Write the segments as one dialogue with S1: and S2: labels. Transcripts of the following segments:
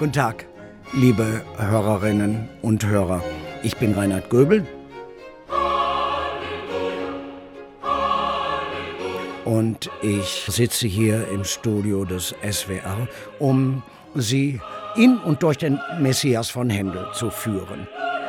S1: Guten Tag, liebe Hörerinnen und Hörer. Ich bin Reinhard Göbel. Und ich sitze hier im Studio des SWR, um Sie in und durch den Messias von Händel zu führen.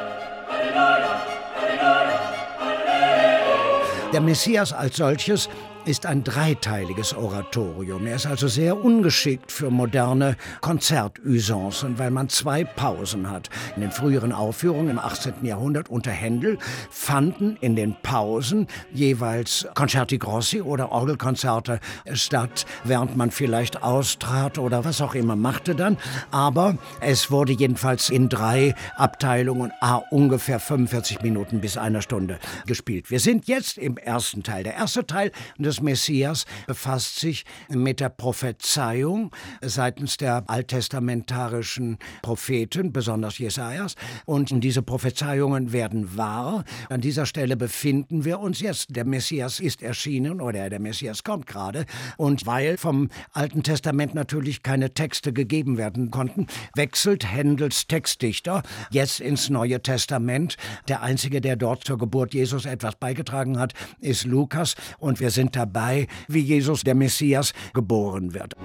S1: Der Messias als solches ist ein dreiteiliges Oratorium. Er ist also sehr ungeschickt für moderne Konzertusancen, weil man 2 Pausen hat. In den früheren Aufführungen im 18. Jahrhundert unter Händel fanden in den Pausen jeweils Concerti Grossi oder Orgelkonzerte statt, während man vielleicht austrat oder was auch immer machte dann. Aber es wurde jedenfalls in 3 Abteilungen ungefähr 45 Minuten bis 1 Stunde gespielt. Wir sind jetzt im ersten Teil. Der erste Teil des Messias befasst sich mit der Prophezeiung seitens der alttestamentarischen Propheten, besonders Jesajas. Und diese Prophezeiungen werden wahr. An dieser Stelle befinden wir uns jetzt. Der Messias ist erschienen oder der Messias kommt gerade. Und weil vom Alten Testament natürlich keine Texte gegeben werden konnten, wechselt Händels Textdichter jetzt ins Neue Testament. Der Einzige, der dort zur Geburt Jesus etwas beigetragen hat, ist Lukas. Und wir sind dabei, wie Jesus, der Messias, geboren wird.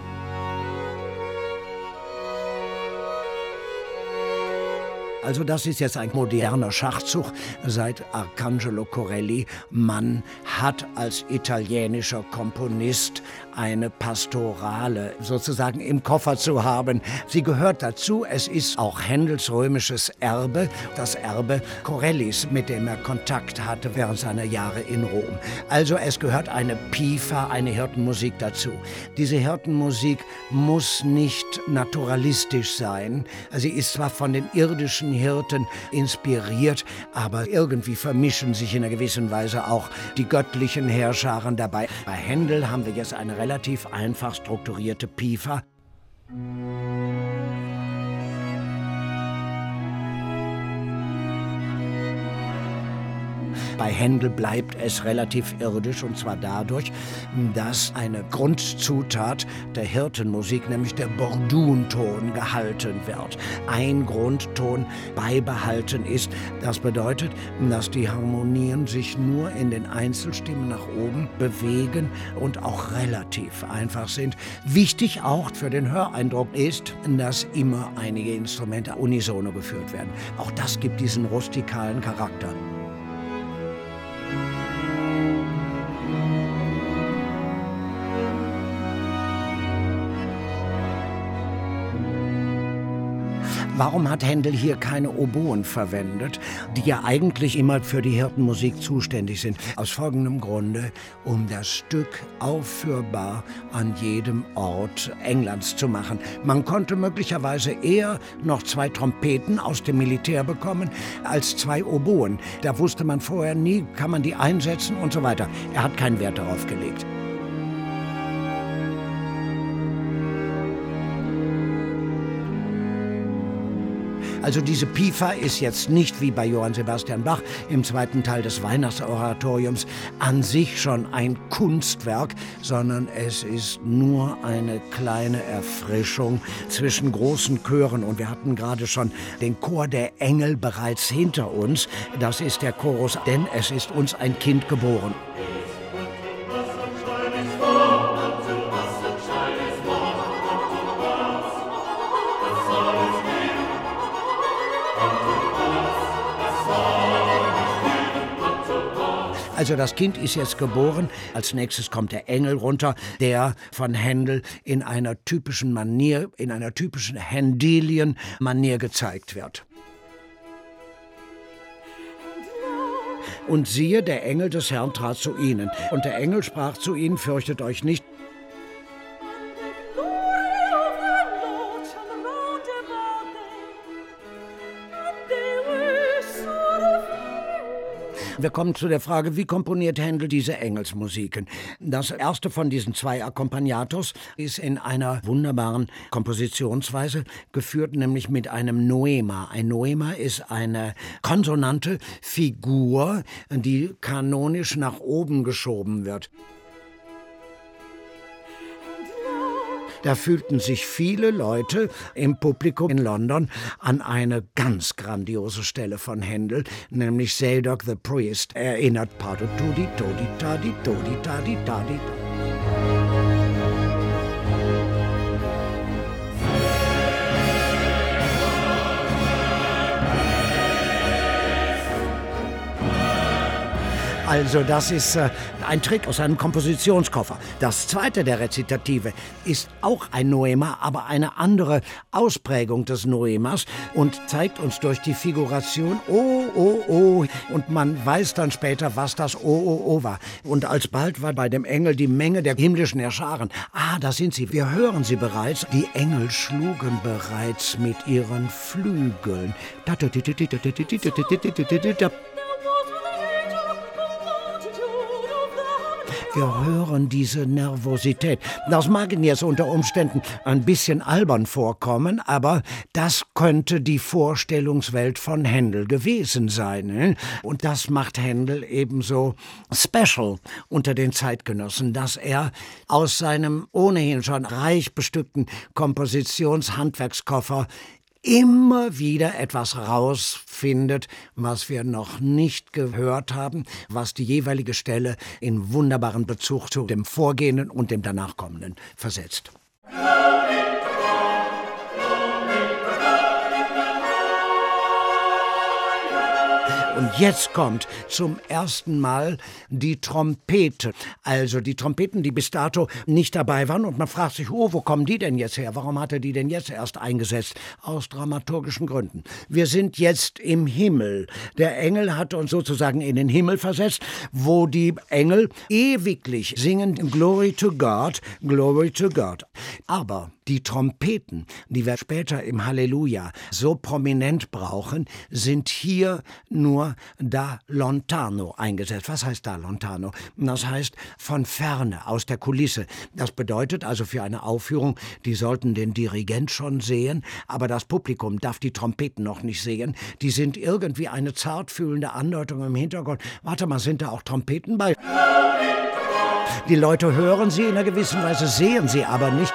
S1: Also das ist jetzt ein moderner Schachzug seit Arcangelo Corelli. Man hat als italienischer Komponist eine Pastorale sozusagen im Koffer zu haben. Sie gehört dazu. Es ist auch Händels römisches Erbe, das Erbe Corellis, mit dem er Kontakt hatte während seiner Jahre in Rom. Also es gehört eine Pifa, eine Hirtenmusik dazu. Diese Hirtenmusik muss nicht naturalistisch sein. Sie ist zwar von den irdischen Hirten inspiriert, aber irgendwie vermischen sich in einer gewissen Weise auch die göttlichen Heerscharen dabei. Bei Händel haben wir jetzt eine relativ einfach strukturierte Pifa. Bei Händel bleibt es relativ irdisch, und zwar dadurch, dass eine Grundzutat der Hirtenmusik, nämlich der Bordunton, gehalten wird. Ein Grundton beibehalten ist. Das bedeutet, dass die Harmonien sich nur in den Einzelstimmen nach oben bewegen und auch relativ einfach sind. Wichtig auch für den Höreindruck ist, dass immer einige Instrumente unisono geführt werden. Auch das gibt diesen rustikalen Charakter. Warum hat Händel hier keine Oboen verwendet, die ja eigentlich immer für die Hirtenmusik zuständig sind? Aus folgendem Grunde, um das Stück aufführbar an jedem Ort Englands zu machen. Man konnte möglicherweise eher noch 2 Trompeten aus dem Militär bekommen, als 2 Oboen. Da wusste man vorher nie, kann man die einsetzen und so weiter. Er hat keinen Wert darauf gelegt. Also diese Pifa ist jetzt nicht wie bei Johann Sebastian Bach im zweiten Teil des Weihnachtsoratoriums an sich schon ein Kunstwerk, sondern es ist nur eine kleine Erfrischung zwischen großen Chören. Und wir hatten gerade schon den Chor der Engel bereits hinter uns. Das ist der Chorus, denn es ist uns ein Kind geboren. Also das Kind ist jetzt geboren. Als nächstes kommt der Engel runter, der von Händel in einer typischen Manier, in einer typischen Händelien-Manier gezeigt wird. Und siehe, der Engel des Herrn trat zu ihnen. Und der Engel sprach zu ihnen, fürchtet euch nicht. Wir kommen zu der Frage, wie komponiert Händel diese Engelsmusiken? Das erste von diesen 2 Accompagnatos ist in einer wunderbaren Kompositionsweise geführt, nämlich mit einem Noema. Ein Noema ist eine konsonante Figur, die kanonisch nach oben geschoben wird. Da fühlten sich viele Leute im Publikum in London an eine ganz grandiose Stelle von Händel, nämlich Zadok the Priest, erinnert Pater Tudi, Todi, Tadi, Todi, Tadi, Tadi. Also das ist ein Trick aus einem Kompositionskoffer. Das zweite der Rezitative ist auch ein Noema, aber eine andere Ausprägung des Noemas und zeigt uns durch die Figuration Oh, oh, oh. Und man weiß dann später, was das Oh, oh, oh war. Und alsbald war bei dem Engel die Menge der himmlischen Herrscharen. Ah, da sind sie. Wir hören sie bereits. Die Engel schlugen bereits mit ihren Flügeln. Wir hören diese Nervosität. Das mag Ihnen jetzt unter Umständen ein bisschen albern vorkommen, aber das könnte die Vorstellungswelt von Händel gewesen sein. Und das macht Händel ebenso special unter den Zeitgenossen, dass er aus seinem ohnehin schon reich bestückten Kompositionshandwerkskoffer immer wieder etwas rausfindet, was wir noch nicht gehört haben, was die jeweilige Stelle in wunderbaren Bezug zu dem Vorgehenden und dem danach kommenden versetzt. Und jetzt kommt zum ersten Mal die Trompete. Also die Trompeten, die bis dato nicht dabei waren. Und man fragt sich, oh, wo kommen die denn jetzt her? Warum hat er die denn jetzt erst eingesetzt? Aus dramaturgischen Gründen. Wir sind jetzt im Himmel. Der Engel hat uns sozusagen in den Himmel versetzt, wo die Engel ewiglich singen Glory to God, Glory to God. Aber die Trompeten, die wir später im Halleluja so prominent brauchen, sind hier nur da lontano eingesetzt. Was heißt da lontano? Das heißt von ferne, aus der Kulisse. Das bedeutet also für eine Aufführung, die sollten den Dirigent schon sehen, aber das Publikum darf die Trompeten noch nicht sehen. Die sind irgendwie eine zartfühlende Andeutung im Hintergrund. Warte mal, sind da auch Trompeten bei? Die Leute hören sie in einer gewissen Weise, sehen sie aber nicht.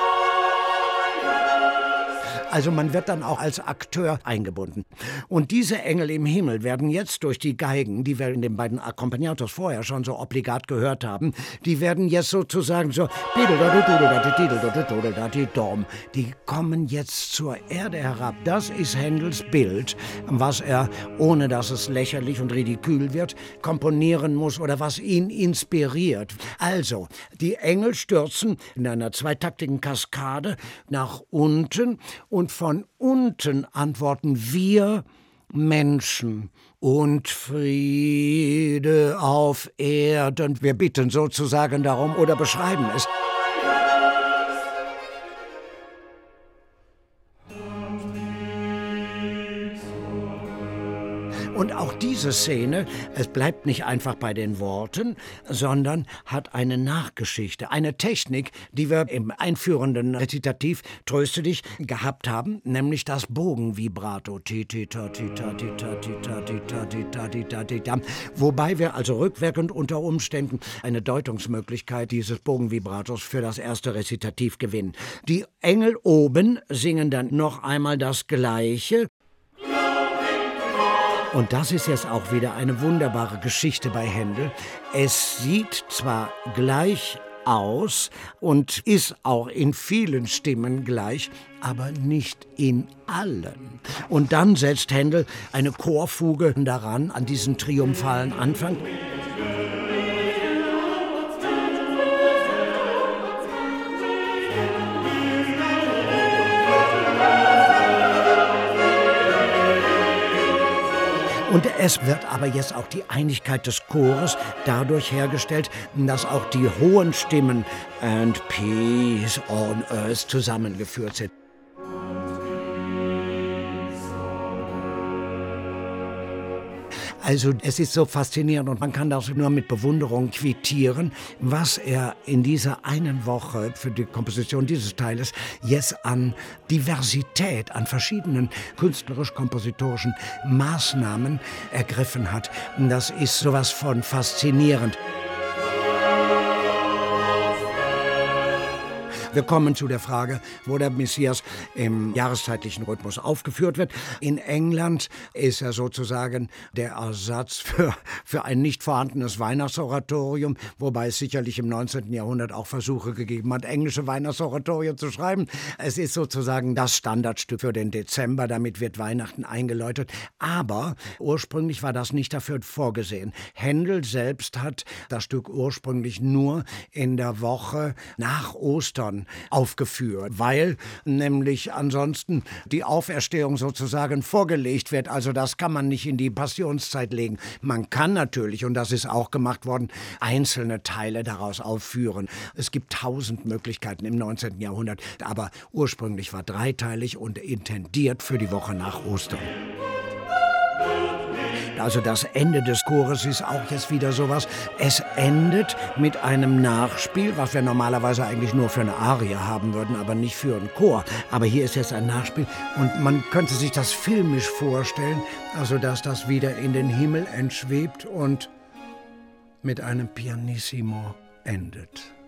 S1: Also man wird dann auch als Akteur eingebunden. Und diese Engel im Himmel werden jetzt durch die Geigen, die wir in den beiden Accompagnatos vorher schon so obligat gehört haben, die werden jetzt sozusagen so, die kommen jetzt zur Erde herab. Das ist Händels Bild, was er, ohne dass es lächerlich und ridikül wird, komponieren muss oder was ihn inspiriert. Also, die Engel stürzen in einer zweitaktigen Kaskade nach unten und von unten antworten wir Menschen und Friede auf Erden. Wir bitten sozusagen darum oder beschreiben es. Und auch diese Szene, es bleibt nicht einfach bei den Worten, sondern hat eine Nachgeschichte, eine Technik, die wir im einführenden Rezitativ Tröste dich gehabt haben, nämlich das Bogenvibrato. Wobei wir also rückwirkend unter Umständen eine Deutungsmöglichkeit dieses Bogenvibratos für das erste Rezitativ gewinnen. Die Engel oben singen dann noch einmal das Gleiche. Und das ist jetzt auch wieder eine wunderbare Geschichte bei Händel. Es sieht zwar gleich aus und ist auch in vielen Stimmen gleich, aber nicht in allen. Und dann setzt Händel eine Chorfuge daran, an diesen triumphalen Anfang. Und es wird aber jetzt auch die Einigkeit des Chores dadurch hergestellt, dass auch die hohen Stimmen and peace on earth zusammengeführt sind. Also es ist so faszinierend und man kann das nur mit Bewunderung quittieren, was er in dieser einen Woche für die Komposition dieses Teiles jetzt an Diversität, an verschiedenen künstlerisch-kompositorischen Maßnahmen ergriffen hat. Das ist sowas von faszinierend. Wir kommen zu der Frage, wo der Messias im jahreszeitlichen Rhythmus aufgeführt wird. In England ist er sozusagen der Ersatz für ein nicht vorhandenes Weihnachtsoratorium, wobei es sicherlich im 19. Jahrhundert auch Versuche gegeben hat, englische Weihnachtsoratorien zu schreiben. Es ist sozusagen das Standardstück für den Dezember, damit wird Weihnachten eingeläutet. Aber ursprünglich war das nicht dafür vorgesehen. Händel selbst hat das Stück ursprünglich nur in der Woche nach Ostern aufgeführt, weil nämlich ansonsten die Auferstehung sozusagen vorgelegt wird. Also das kann man nicht in die Passionszeit legen. Man kann natürlich, und das ist auch gemacht worden, einzelne Teile daraus aufführen. Es gibt 1000 Möglichkeiten im 19. Jahrhundert, aber ursprünglich war dreiteilig und intendiert für die Woche nach Ostern. Also das Ende des Chores ist auch jetzt wieder sowas. Es endet mit einem Nachspiel, was wir normalerweise eigentlich nur für eine Arie haben würden, aber nicht für einen Chor. Aber hier ist jetzt ein Nachspiel und man könnte sich das filmisch vorstellen, also dass das wieder in den Himmel entschwebt und mit einem Pianissimo endet.